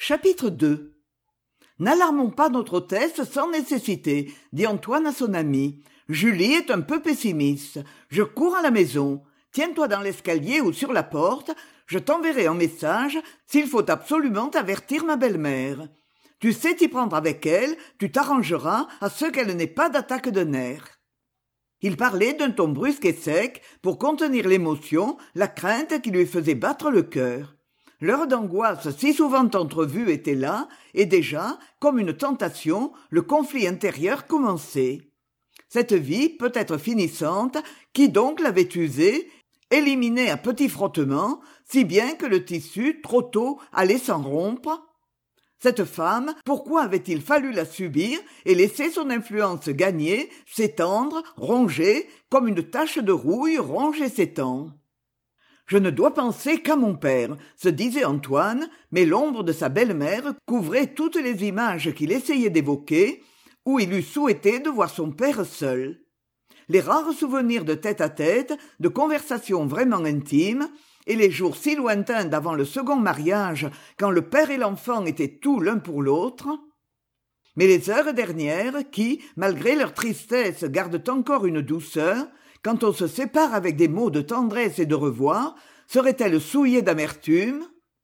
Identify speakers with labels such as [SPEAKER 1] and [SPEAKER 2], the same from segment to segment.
[SPEAKER 1] Chapitre 2. N'alarmons pas notre hôtesse sans nécessité, dit Antoine à son ami. Julie est un peu pessimiste. Je cours à la maison. Tiens-toi dans l'escalier ou sur la porte. Je t'enverrai un message s'il faut absolument avertir ma belle-mère. Tu sais t'y prendre avec elle, tu t'arrangeras à ce qu'elle n'ait pas d'attaque de nerfs. Il parlait d'un ton brusque et sec pour contenir l'émotion, la crainte qui lui faisait battre le cœur. L'heure d'angoisse si souvent entrevue était là, et déjà, comme une tentation, le conflit intérieur commençait. Cette vie, peut-être finissante, qui donc l'avait usée, éliminée à petits frottements, si bien que le tissu, trop tôt, allait s'en rompre. Cette femme, pourquoi avait-il fallu la subir et laisser son influence gagner, s'étendre, ronger, comme une tache de rouille ronge et s'étend? Je ne dois penser qu'à mon père, se disait Antoine, mais l'ombre de sa belle-mère couvrait toutes les images qu'il essayait d'évoquer, où il eût souhaité de voir son père seul. Les rares souvenirs de tête-à-tête, de conversations vraiment intimes, et les jours si lointains d'avant le second mariage, quand le père et l'enfant étaient tout l'un pour l'autre. Mais les heures dernières, qui, malgré leur tristesse, gardent encore une douceur, quand on se sépare avec des mots de tendresse et de revoir, seraient-elles souillées d'amertume?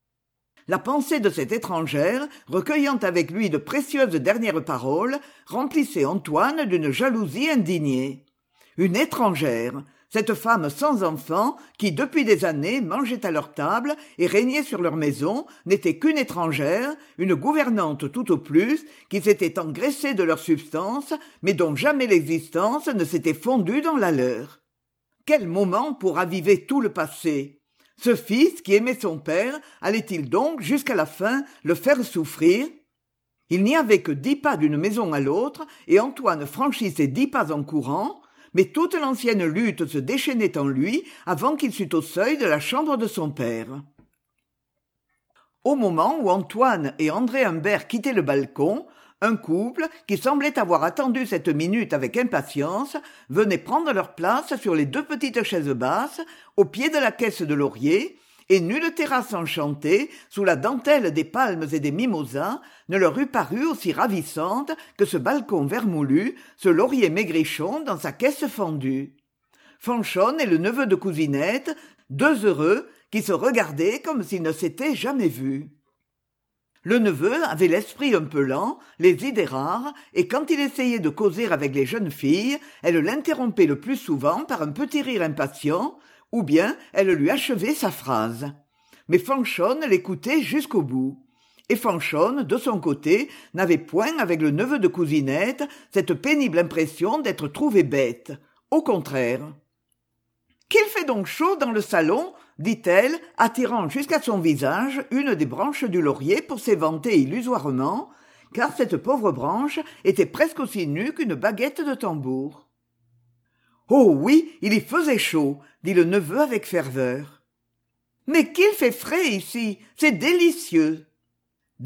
[SPEAKER 1] La pensée de cette étrangère, recueillant avec lui de précieuses dernières paroles, remplissait Antoine d'une jalousie indignée. Une étrangère, cette femme sans enfant, qui depuis des années mangeait à leur table et régnait sur leur maison, n'était qu'une étrangère, une gouvernante tout au plus, qui s'était engraissée de leur substance, mais dont jamais l'existence ne s'était fondue dans la leur. Quel moment pour raviver tout le passé! Ce fils qui aimait son père, allait-il donc, jusqu'à la fin, le faire souffrir? Il n'y avait que 10 pas d'une maison à l'autre, et Antoine franchit ces 10 pas en courant, mais toute l'ancienne lutte se déchaînait en lui avant qu'il fût au seuil de la chambre de son père. Au moment où Antoine et André Humbert quittaient le balcon, un couple, qui semblait avoir attendu cette minute avec impatience, venait prendre leur place sur les 2 petites chaises basses, au pied de la caisse de laurier, et nulle terrasse enchantée, sous la dentelle des palmes et des mimosas, ne leur eût paru aussi ravissante que ce balcon vermoulu, ce laurier maigrichon dans sa caisse fendue. Fanchon et le neveu de Cousinette, 2 heureux, qui se regardaient comme s'ils ne s'étaient jamais vus. Le neveu avait l'esprit un peu lent, les idées rares, et quand il essayait de causer avec les jeunes filles, elle l'interrompait le plus souvent par un petit rire impatient, ou bien elle lui achevait sa phrase. Mais Fanchon l'écoutait jusqu'au bout. Et Fanchon, de son côté, n'avait point avec le neveu de Cousinette cette pénible impression d'être trouvé bête. Au contraire. « Qu'il fait donc chaud dans le salon ?» dit-elle, attirant jusqu'à son visage une des branches du laurier pour s'éventer illusoirement, car cette pauvre branche était presque aussi nue qu'une baguette de tambour. « Oh oui, il y faisait chaud !» dit le neveu avec ferveur. « Mais qu'il fait frais ici, c'est délicieux !»« Délicieux !»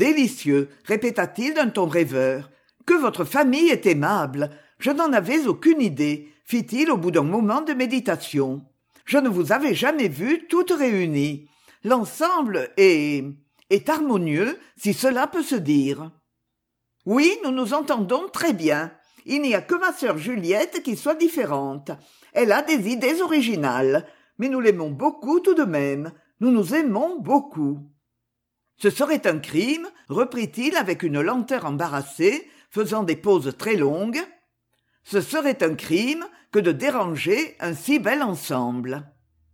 [SPEAKER 1] répéta-t-il d'un ton rêveur. « Que votre famille est aimable ! Je n'en avais aucune idée, fit-il au bout d'un moment de méditation. Je ne vous avais jamais vues toutes réunies. L'ensemble est harmonieux, si cela peut se dire. Oui, nous nous entendons très bien. Il n'y a que ma sœur Juliette qui soit différente. Elle a des idées originales, mais nous l'aimons beaucoup tout de même. Nous nous aimons beaucoup. Ce serait un crime, reprit-il avec une lenteur embarrassée, faisant des pauses très longues. Ce serait un crime que de déranger un si bel ensemble.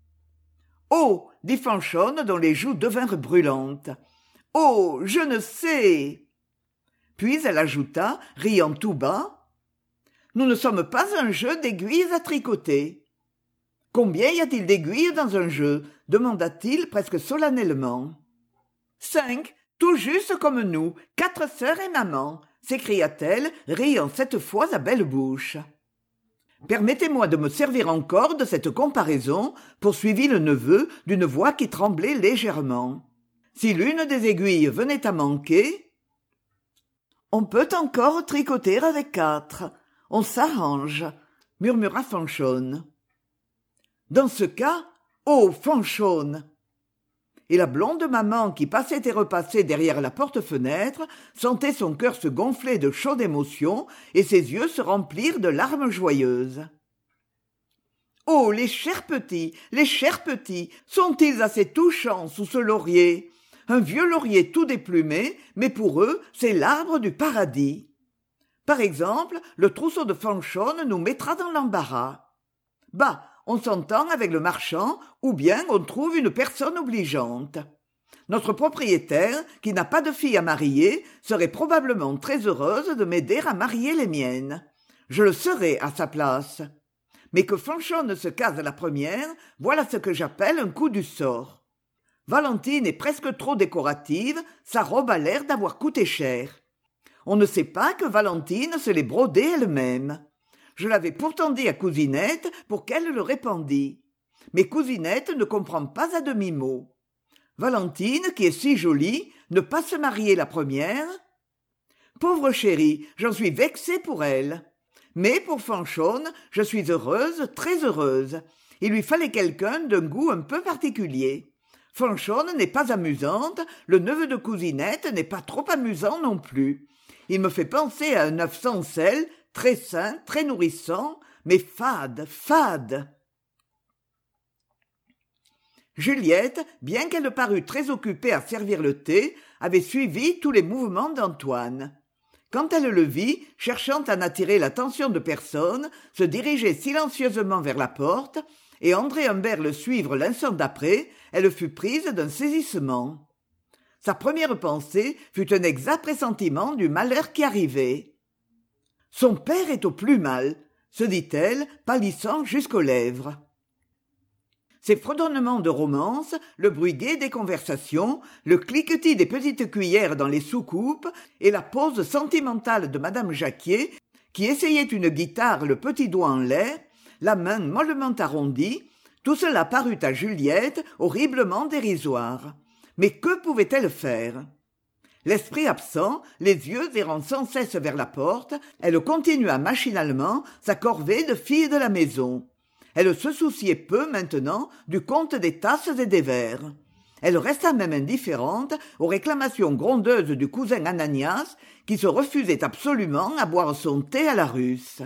[SPEAKER 1] « Oh !» dit Fanchon, dont les joues devinrent brûlantes. « Oh ! Je ne sais !» Puis elle ajouta, riant tout bas. « Nous ne sommes pas un jeu d'aiguilles à tricoter. »« Combien y a-t-il d'aiguilles dans un jeu ?» demanda-t-il presque solennellement. « 5, tout juste comme nous, 4 sœurs et maman !» s'écria-t-elle, riant cette fois à belle bouche. « Permettez-moi de me servir encore de cette comparaison, poursuivit le neveu d'une voix qui tremblait légèrement. Si l'une des aiguilles venait à manquer, on peut encore tricoter avec 4. On s'arrange, murmura Fanchon. Dans ce cas, oh, Fanchon! Et la blonde maman qui passait et repassait derrière la porte-fenêtre sentait son cœur se gonfler de chaude émotion et ses yeux se remplir de larmes joyeuses. Oh, les chers petits, sont-ils assez touchants sous ce laurier? Un vieux laurier tout déplumé, mais pour eux, c'est l'arbre du paradis. Par exemple, le trousseau de Fanchon nous mettra dans l'embarras. Bah, on s'entend avec le marchand, ou bien on trouve une personne obligeante. Notre propriétaire, qui n'a pas de fille à marier, serait probablement très heureuse de m'aider à marier les miennes. Je le serais à sa place. Mais que Fanchon se case à la première, voilà ce que j'appelle un coup du sort. Valentine est presque trop décorative, sa robe a l'air d'avoir coûté cher. On ne sait pas que Valentine se l'est brodée elle-même. Je l'avais pourtant dit à Cousinette pour qu'elle le répandît. Mais Cousinette ne comprend pas à demi-mot. Valentine, qui est si jolie, ne pas se marier la première? Pauvre chérie, j'en suis vexée pour elle. Mais pour Fanchon, je suis heureuse, très heureuse. Il lui fallait quelqu'un d'un goût un peu particulier. Fanchon n'est pas amusante, le neveu de Cousinette n'est pas trop amusant non plus. Il me fait penser à un œuf sans sel, très sain, très nourrissant, mais fade, fade. Juliette, bien qu'elle parût très occupée à servir le thé, avait suivi tous les mouvements d'Antoine. Quand elle le vit, cherchant à n'attirer l'attention de personne, se diriger silencieusement vers la porte, et André Humbert le suivre l'instant d'après, elle fut prise d'un saisissement. Sa première pensée fut un exact pressentiment du malheur qui arrivait. « Son père est au plus mal », se dit-elle, pâlissant jusqu'aux lèvres. Ces fredonnements de romance, le bruit gai des conversations, le cliquetis des petites cuillères dans les soucoupes et la pose sentimentale de madame Jacquier, qui essayait une guitare le petit doigt en l'air, la main mollement arrondie, tout cela parut à Juliette horriblement dérisoire. Mais que pouvait-elle faire? L'esprit absent, les yeux errant sans cesse vers la porte, elle continua machinalement sa corvée de fille de la maison. Elle se souciait peu maintenant du compte des tasses et des verres. Elle resta même indifférente aux réclamations grondeuses du cousin Ananias, qui se refusait absolument à boire son thé à la russe.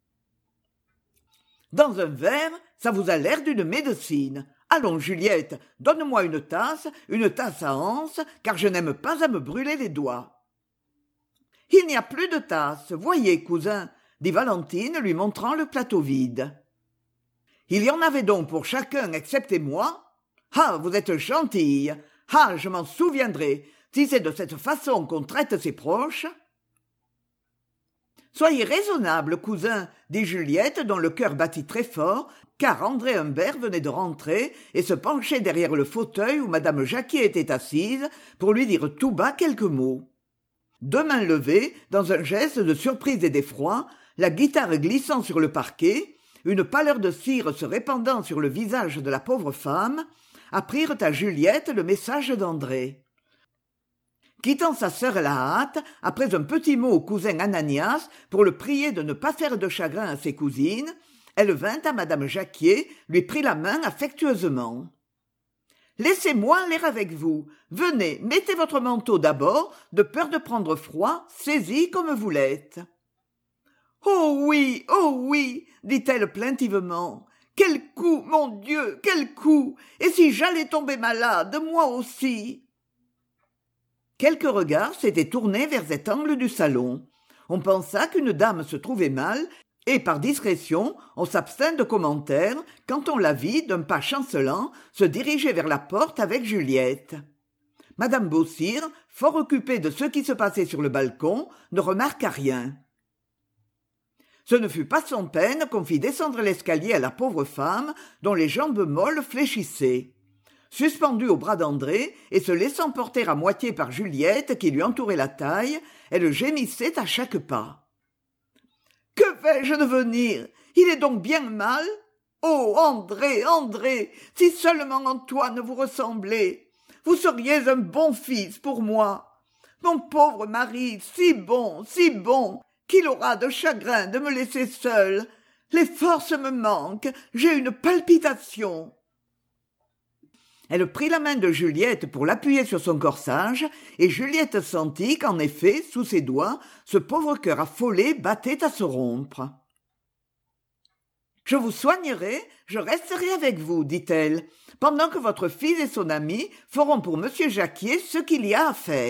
[SPEAKER 1] « Dans un verre, ça vous a l'air d'une médecine. Allons, Juliette, donne-moi une tasse à anse, car je n'aime pas à me brûler les doigts. »« Il n'y a plus de tasse, voyez, cousin, » dit Valentine, lui montrant le plateau vide. « Il y en avait donc pour chacun excepté moi? Ah, vous êtes gentille. Ah, je m'en souviendrai, si c'est de cette façon qu'on traite ses proches. » « Soyez raisonnable, cousin, » dit Juliette, dont le cœur battit très fort, car André Humbert venait de rentrer et se penchait derrière le fauteuil où madame Jacquier était assise pour lui dire tout bas quelques mots. Deux mains levées, dans un geste de surprise et d'effroi, la guitare glissant sur le parquet, une pâleur de cire se répandant sur le visage de la pauvre femme, apprirent à Juliette le message d'André. Quittant sa sœur à la hâte, après un petit mot au cousin Ananias pour le prier de ne pas faire de chagrin à ses cousines, elle vint à madame Jacquier, lui prit la main affectueusement. « Laissez-moi aller avec vous. Venez, mettez votre manteau d'abord, de peur de prendre froid, saisie comme vous l'êtes. »« oh oui, dit-elle plaintivement. Quel coup, mon Dieu, quel coup! Et si j'allais tomber malade, moi aussi !» Quelques regards s'étaient tournés vers cet angle du salon. On pensa qu'une dame se trouvait mal, et par discrétion, on s'abstint de commentaires quand on la vit, d'un pas chancelant, se diriger vers la porte avec Juliette. Madame Beausire, fort occupée de ce qui se passait sur le balcon, ne remarqua rien. Ce ne fut pas sans peine qu'on fit descendre l'escalier à la pauvre femme, dont les jambes molles fléchissaient. Suspendue au bras d'André et se laissant porter à moitié par Juliette qui lui entourait la taille, elle gémissait à chaque pas. « Que vais-je devenir? Il est donc bien mal? Oh, André, si seulement Antoine vous ressemblait! Vous seriez un bon fils pour moi. Mon pauvre mari, si bon, qu'il aura de chagrin de me laisser seule. Les forces me manquent, j'ai une palpitation. » Elle prit la main de Juliette pour l'appuyer sur son corsage, et Juliette sentit qu'en effet, sous ses doigts, ce pauvre cœur affolé battait à se rompre. « Je vous soignerai, je resterai avec vous, dit-elle, pendant que votre fils et son ami feront pour monsieur Jacquier ce qu'il y a à faire. »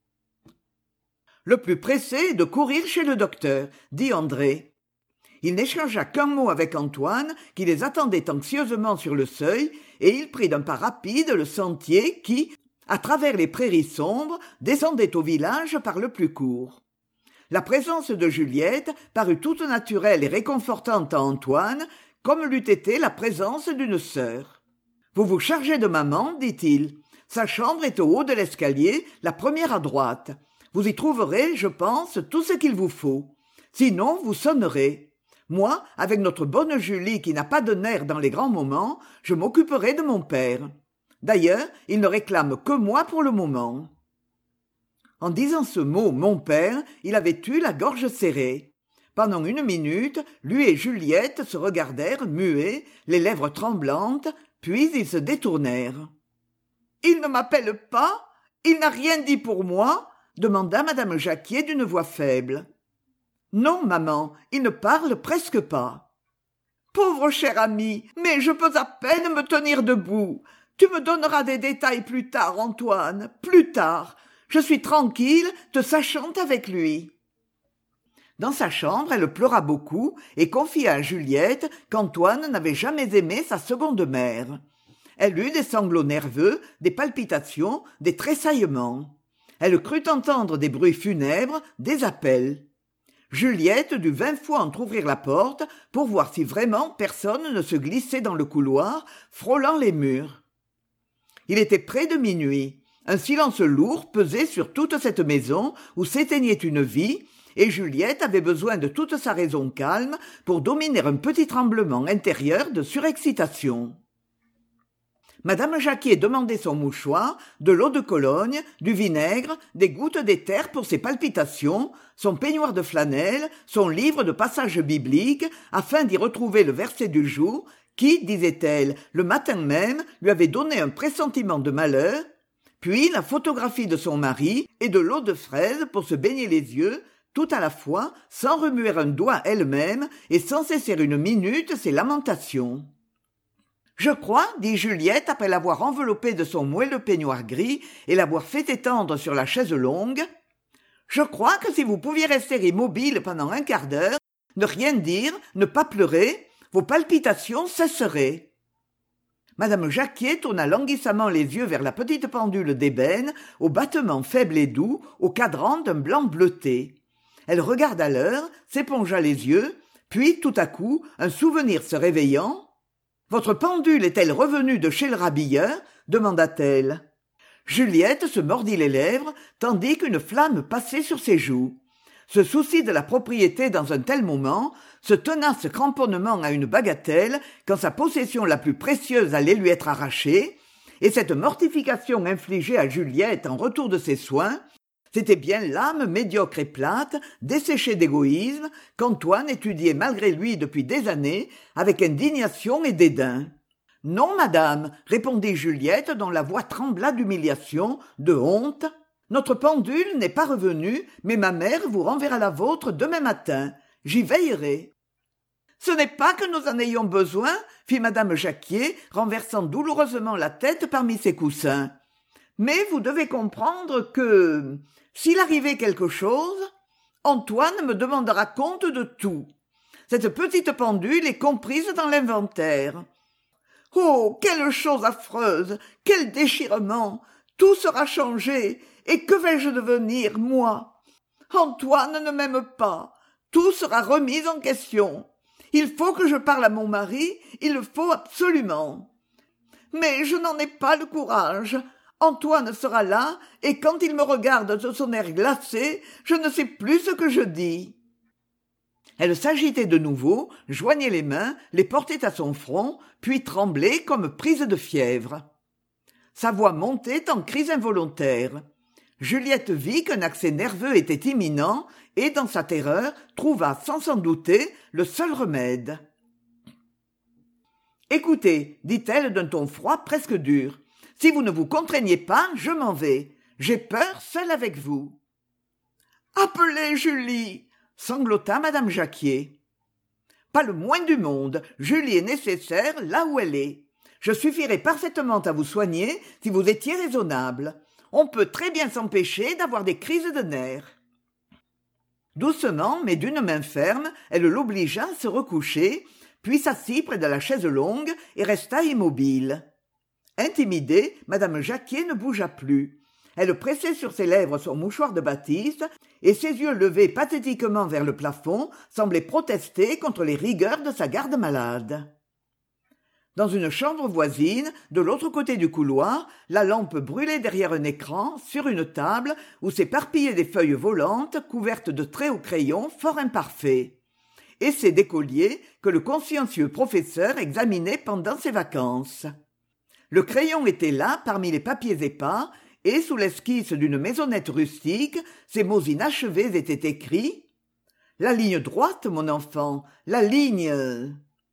[SPEAKER 1] Le plus pressé est de courir chez le docteur, dit André. Il n'échangea qu'un mot avec Antoine, qui les attendait anxieusement sur le seuil, et il prit d'un pas rapide le sentier qui, à travers les prairies sombres, descendait au village par le plus court. La présence de Juliette parut toute naturelle et réconfortante à Antoine, comme l'eût été la présence d'une sœur. « Vous vous chargez de maman, dit-il. Sa chambre est au haut de l'escalier, la première à droite. Vous y trouverez, je pense, tout ce qu'il vous faut. Sinon, vous sonnerez. Moi, avec notre bonne Julie qui n'a pas de nerfs dans les grands moments, je m'occuperai de mon père. D'ailleurs, il ne réclame que moi pour le moment. » En disant ce mot « mon père », il avait eu la gorge serrée. Pendant 1 minute, lui et Juliette se regardèrent muets, les lèvres tremblantes, puis ils se détournèrent. « Il ne m'appelle pas ? Il n'a rien dit pour moi ?» demanda madame Jacquier d'une voix faible. « Non, maman, il ne parle presque pas. »« Pauvre cher ami, mais je peux à peine me tenir debout. Tu me donneras des détails plus tard, Antoine, plus tard. Je suis tranquille, te sachant avec lui. » Dans sa chambre, elle pleura beaucoup et confia à Juliette qu'Antoine n'avait jamais aimé sa seconde mère. Elle eut des sanglots nerveux, des palpitations, des tressaillements. Elle crut entendre des bruits funèbres, des appels. Juliette dut 20 fois entr'ouvrir la porte pour voir si vraiment personne ne se glissait dans le couloir, frôlant les murs. Il était près de minuit. Un silence lourd pesait sur toute cette maison où s'éteignait une vie, et Juliette avait besoin de toute sa raison calme pour dominer un petit tremblement intérieur de surexcitation. Madame Jacquier demandait son mouchoir, de l'eau de Cologne, du vinaigre, des gouttes d'éther pour ses palpitations, son peignoir de flanelle, son livre de passages bibliques, afin d'y retrouver le verset du jour qui, disait-elle, le matin même, lui avait donné un pressentiment de malheur, puis la photographie de son mari et de l'eau de fraise pour se baigner les yeux, tout à la fois, sans remuer un doigt elle-même et sans cesser 1 minute ses lamentations. « Je crois, dit Juliette après l'avoir enveloppé de son moelleux peignoir gris et l'avoir fait étendre sur la chaise longue, « je crois que si vous pouviez rester immobile pendant 1/4 d'heure, ne rien dire, ne pas pleurer, vos palpitations cesseraient. » Madame Jacquier tourna languissamment les yeux vers la petite pendule d'ébène, au battement faible et doux, au cadran d'un blanc bleuté. Elle regarda l'heure, s'épongea les yeux, puis, tout à coup, un souvenir se réveillant, « Votre pendule est-elle revenue de chez le rabilleur ?» demanda-t-elle. Juliette se mordit les lèvres, tandis qu'une flamme passait sur ses joues. Ce souci de la propriété dans un tel moment, ce tenace cramponnement à une bagatelle, quand sa possession la plus précieuse allait lui être arrachée, et cette mortification infligée à Juliette en retour de ses soins, c'était bien l'âme médiocre et plate, desséchée d'égoïsme, qu'Antoine étudiait malgré lui depuis des années, avec indignation et dédain. « Non, madame, répondit Juliette, dont la voix trembla d'humiliation, de honte. Notre pendule n'est pas revenue, mais ma mère vous renverra la vôtre demain matin. J'y veillerai. » « Ce n'est pas que nous en ayons besoin, fit madame Jacquier, renversant douloureusement la tête parmi ses coussins. Mais vous devez comprendre que, s'il arrivait quelque chose, Antoine me demandera compte de tout. Cette petite pendule est comprise dans l'inventaire. Oh, quelle chose affreuse, quel déchirement! Tout sera changé, et que vais-je devenir, moi? Antoine ne m'aime pas, tout sera remis en question. Il faut que je parle à mon mari, il le faut absolument. Mais je n'en ai pas le courage. Antoine sera là, et quand il me regarde de son air glacé, je ne sais plus ce que je dis. » Elle s'agitait de nouveau, joignait les mains, les portait à son front, puis tremblait comme prise de fièvre. Sa voix montait en cris involontaires. Juliette vit qu'un accès nerveux était imminent et, dans sa terreur, trouva sans s'en douter le seul remède. Écoutez, dit-elle d'un ton froid presque dur, si vous ne vous contraignez pas, je m'en vais. J'ai peur seule avec vous. Appelez Julie, sanglota madame Jacquier. Pas le moins du monde, Julie est nécessaire là où elle est. Je suffirais parfaitement à vous soigner si vous étiez raisonnable. On peut très bien s'empêcher d'avoir des crises de nerfs. Doucement, mais d'une main ferme, elle l'obligea à se recoucher, puis s'assit près de la chaise longue et resta immobile. Intimidée, madame Jacquier ne bougea plus. Elle pressait sur ses lèvres son mouchoir de batiste, et ses yeux levés pathétiquement vers le plafond semblaient protester contre les rigueurs de sa garde-malade. Dans une chambre voisine, de l'autre côté du couloir, la lampe brûlait derrière un écran, sur une table, où s'éparpillaient des feuilles volantes couvertes de traits au crayon fort imparfaits. Essais d'écolier que le consciencieux professeur examinait pendant ses vacances. Le crayon était là parmi les papiers épars, et sous l'esquisse d'une maisonnette rustique, ces mots inachevés étaient écrits « La ligne droite, mon enfant, la ligne… »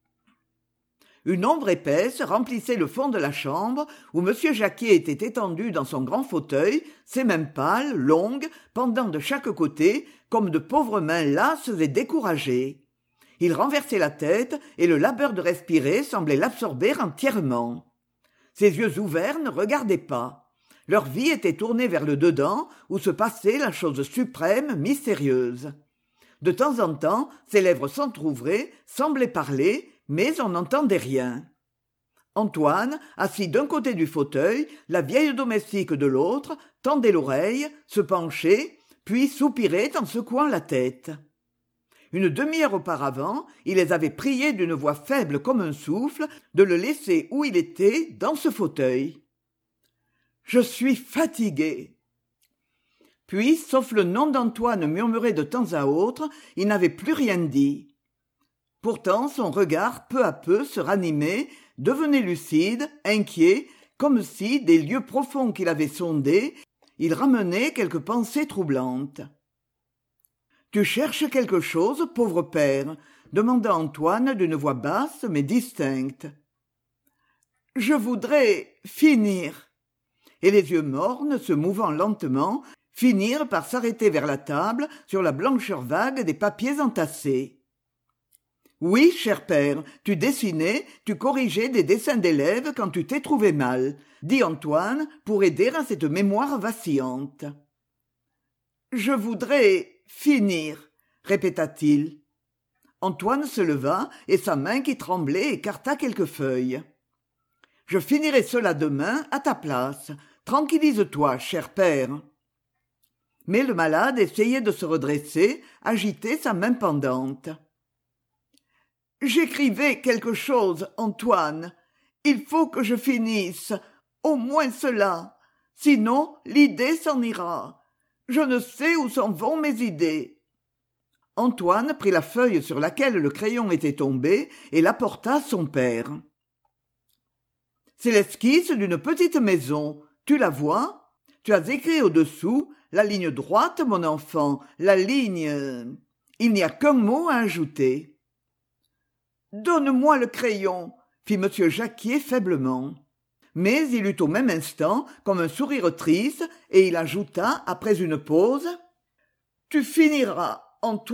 [SPEAKER 1] Une ombre épaisse remplissait le fond de la chambre où M. Jacquier était étendu dans son grand fauteuil, ses mains pâles, longues, pendant de chaque côté, comme de pauvres mains lasses et découragées. Il renversait la tête et le labeur de respirer semblait l'absorber entièrement. Ses yeux ouverts ne regardaient pas. Leur vie était tournée vers le dedans où se passait la chose suprême, mystérieuse. De temps en temps, ses lèvres s'entr'ouvraient, semblaient parler, mais on n'entendait rien. Antoine, assis d'un côté du fauteuil, la vieille domestique de l'autre, tendait l'oreille, se penchait, puis soupirait en secouant la tête. Une demi-heure auparavant, il les avait priés d'une voix faible comme un souffle de le laisser où il était, dans ce fauteuil. « Je suis fatigué. » Puis, sauf le nom d'Antoine murmuré de temps à autre, il n'avait plus rien dit. Pourtant, son regard, peu à peu, se ranimait, devenait lucide, inquiet, comme si, des lieux profonds qu'il avait sondés, il ramenait quelques pensées troublantes. « Tu cherches quelque chose, pauvre père ?» demanda Antoine d'une voix basse mais distincte. « Je voudrais finir. » Et les yeux mornes, se mouvant lentement, finirent par s'arrêter vers la table sur la blancheur vague des papiers entassés. « Oui, cher père, tu dessinais, tu corrigeais des dessins d'élèves quand tu t'es trouvé mal, » dit Antoine pour aider à cette mémoire vacillante. « Je voudrais finir, » répéta-t-il. Antoine se leva et sa main qui tremblait écarta quelques feuilles. « Je finirai cela demain à ta place. Tranquillise-toi, cher père. » Mais le malade essayait de se redresser, agitait sa main pendante. « J'écrivais quelque chose, Antoine. Il faut que je finisse, au moins cela. Sinon, l'idée s'en ira. Je ne sais où s'en vont mes idées. » Antoine prit la feuille sur laquelle le crayon était tombé et l'apporta à son père. « C'est l'esquisse d'une petite maison. Tu la vois ? Tu as écrit au-dessous « La ligne droite, mon enfant, la ligne… » Il n'y a qu'un mot à ajouter. « Donne-moi le crayon !» fit M. Jacquier faiblement. Mais il eut au même instant comme un sourire triste et il ajouta, après une pause, « Tu finiras, Antoine. »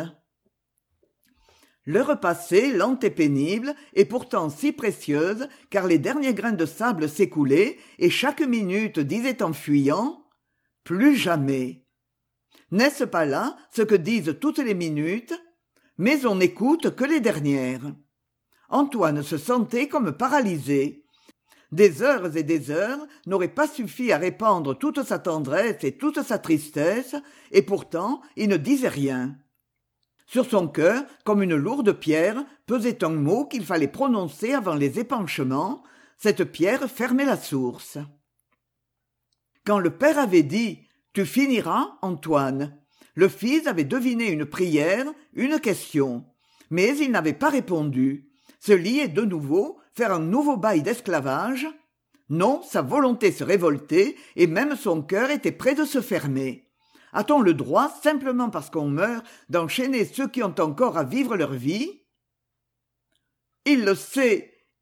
[SPEAKER 1] L'heure passait, lente et pénible, et pourtant si précieuse, car les derniers grains de sable s'écoulaient, et chaque minute disait en fuyant « Plus jamais !» N'est-ce pas là ce que disent toutes les minutes ? Mais on n'écoute que les dernières. Antoine se sentait comme paralysé. Des heures et des heures n'auraient pas suffi à répandre toute sa tendresse et toute sa tristesse, et pourtant il ne disait rien. Sur son cœur, comme une lourde pierre, pesait un mot qu'il fallait prononcer avant les épanchements. Cette pierre fermait la source. Quand le père avait dit « Tu finiras, Antoine », le fils avait deviné une prière, une question. Mais il n'avait pas répondu. Se lier de nouveau, faire un nouveau bail d'esclavage. Non, sa volonté se révoltait, et même son cœur était près de se fermer. A-t-on le droit, simplement parce qu'on meurt, d'enchaîner ceux qui ont encore à vivre leur vie ? Il le sait,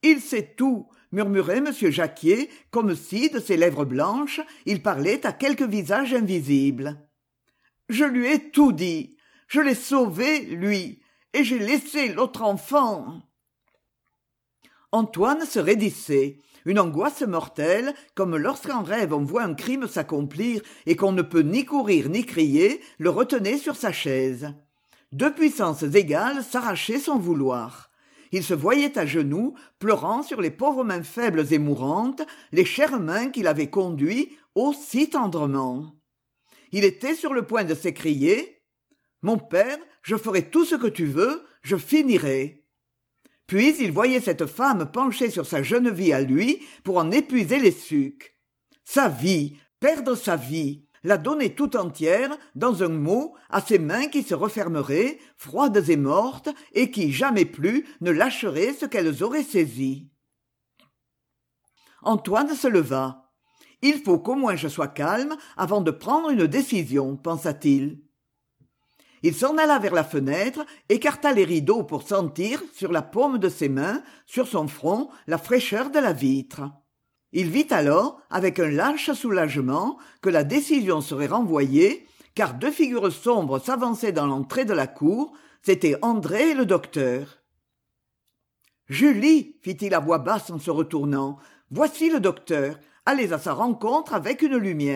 [SPEAKER 1] Il sait tout, murmurait M. Jacquier, comme si, de ses lèvres blanches, il parlait à quelque visage invisible. Je lui ai tout dit. Je l'ai sauvé, lui, et j'ai laissé l'autre enfant. Antoine se raidissait. Une angoisse mortelle, comme lorsqu'en rêve on voit un crime s'accomplir et qu'on ne peut ni courir ni crier, le retenait sur sa chaise. Deux puissances égales s'arrachaient son vouloir. Il se voyait à genoux, pleurant sur les pauvres mains faibles et mourantes, les chères mains qu'il avait conduits aussi tendrement. Il était sur le point de s'écrier « Mon père, je ferai tout ce que tu veux, je finirai ». Puis il voyait cette femme penchée sur sa jeune vie à lui pour en épuiser les sucs. Sa vie, perdre sa vie, la donner tout entière, dans un mot, à ses mains qui se refermeraient, froides et mortes, et qui, jamais plus, ne lâcheraient ce qu'elles auraient saisi. Antoine se leva. « Il faut qu'au moins je sois calme avant de prendre une décision, pensa-t-il. Il s'en alla vers la fenêtre, écarta les rideaux pour sentir, sur la paume de ses mains, sur son front, la fraîcheur de la vitre. Il vit alors, avec un lâche soulagement, que la décision serait renvoyée, car deux figures sombres s'avançaient dans l'entrée de la cour, c'étaient André et le docteur. « Julie, fit-il à voix basse en se retournant, voici le docteur, allez à sa rencontre avec une lumière. »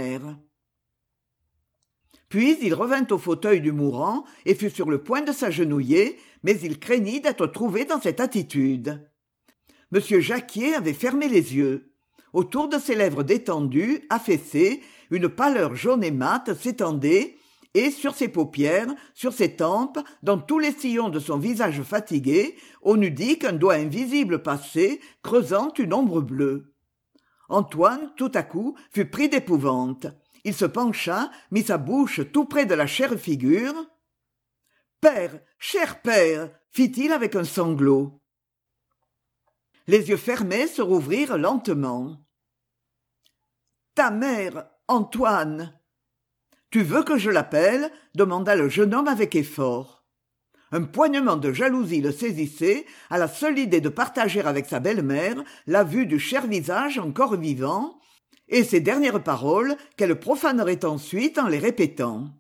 [SPEAKER 1] Puis il revint au fauteuil du mourant et fut sur le point de s'agenouiller, mais il craignit d'être trouvé dans cette attitude. M. Jacquier avait fermé les yeux. Autour de ses lèvres détendues, affaissées, une pâleur jaune et mate s'étendait, et sur ses paupières, sur ses tempes, dans tous les sillons de son visage fatigué, on eût dit qu'un doigt invisible passait, creusant une ombre bleue. Antoine, tout à coup, fut pris d'épouvante. Il se pencha, mit sa bouche tout près de la chère figure. « Père, cher père !» fit-il avec un sanglot. Les yeux fermés se rouvrirent lentement. « Ta mère, Antoine !»« Tu veux que je l'appelle ?» demanda le jeune homme avec effort. Un poignement de jalousie le saisissait à la seule idée de partager avec sa belle-mère la vue du cher visage encore vivant, et ces dernières paroles qu'elle profanerait ensuite en les répétant.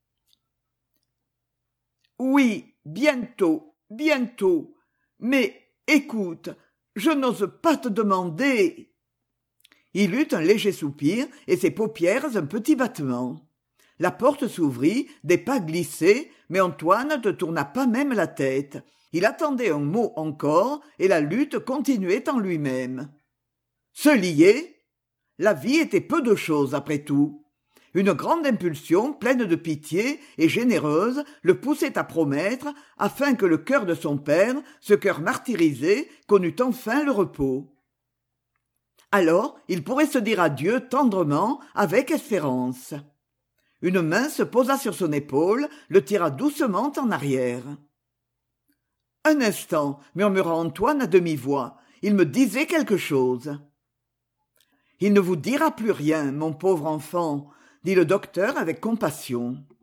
[SPEAKER 1] « Oui, bientôt, bientôt. Mais, écoute, je n'ose pas te demander. » Il eut un léger soupir et ses paupières un petit battement. La porte s'ouvrit, des pas glissaient, mais Antoine ne tourna pas même la tête. Il attendait un mot encore, et la lutte continuait en lui-même. Se lier? La vie était peu de choses après tout. Une grande impulsion, pleine de pitié et généreuse, le poussait à promettre, afin que le cœur de son père, ce cœur martyrisé, connût enfin le repos. Alors, il pourrait se dire adieu tendrement, avec espérance. Une main se posa sur son épaule, le tira doucement en arrière. « Un instant, » murmura Antoine à demi-voix, « il me disait quelque chose. » « Il ne vous dira plus rien, mon pauvre enfant, » dit le docteur avec compassion.